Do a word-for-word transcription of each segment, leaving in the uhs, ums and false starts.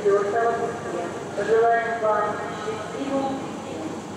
четвёртого пути. Пожелаем вам счастливого пути.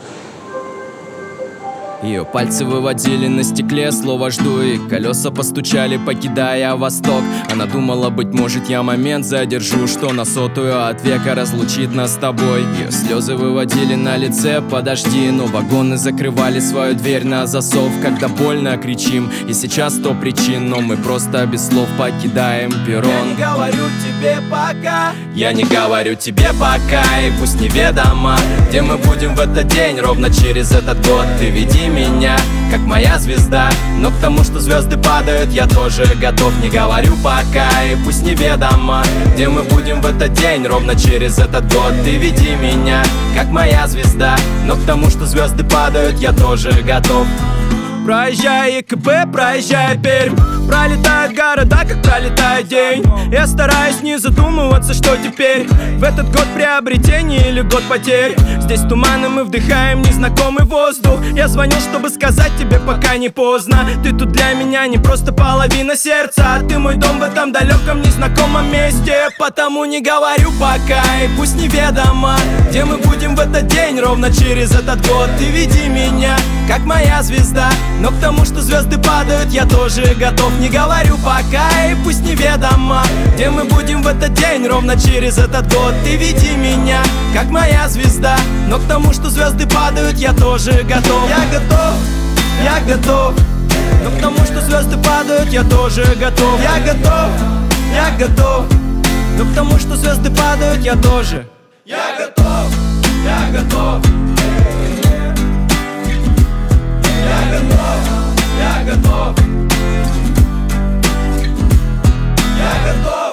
Ее пальцы выводили на стекле слово «жду», и колеса постучали, покидая восток. Она думала, быть может, я момент задержу, что на сотую от века разлучит нас с тобой. Ее слезы выводили на лице «подожди», но вагоны закрывали свою дверь на засов. Когда больно кричим, и сейчас сто причин, но мы просто без слов покидаем перрон. Я не говорю тебе пока, Я не говорю тебе пока, и пусть неведомо, где мы будем в этот день, ровно через этот год. Ты веди меня, как моя звезда, но к тому, что звезды падают, я тоже готов. Не говорю пока, и пусть неведомо, где мы будем в этот день, ровно через этот год. Ты веди меня, как моя звезда, но к тому, что звезды падают, я тоже готов. проезжая ЕКБ, проезжая Пермь, пролетают города, как пролетает день. Я стараюсь не задумываться, что теперь в этот год приобретений или год потерь. Здесь туман, и мы вдыхаем незнакомый воздух. Я звонил, чтобы сказать тебе, пока не поздно. Ты тут для меня не просто половина сердца, а ты мой дом в этом далеком незнакомом месте. Потому не говорю пока, и пусть неведомо, где мы будем в этот день, ровно через этот год. Ты веди меня, как моя звезда, но к тому, что звезды падают, я тоже готов. Не говорю пока, и пусть неведомо, где мы будем в этот день, ровно через этот год. Ты веди меня, как моя звезда, но к тому, что звезды падают, я тоже готов. Я готов, я готов, но к тому, что звезды падают, я тоже готов. Я готов, я готов, но к тому, что звезды падают, я тоже. Я готов, я готов. Я готов, я готов. Я готов.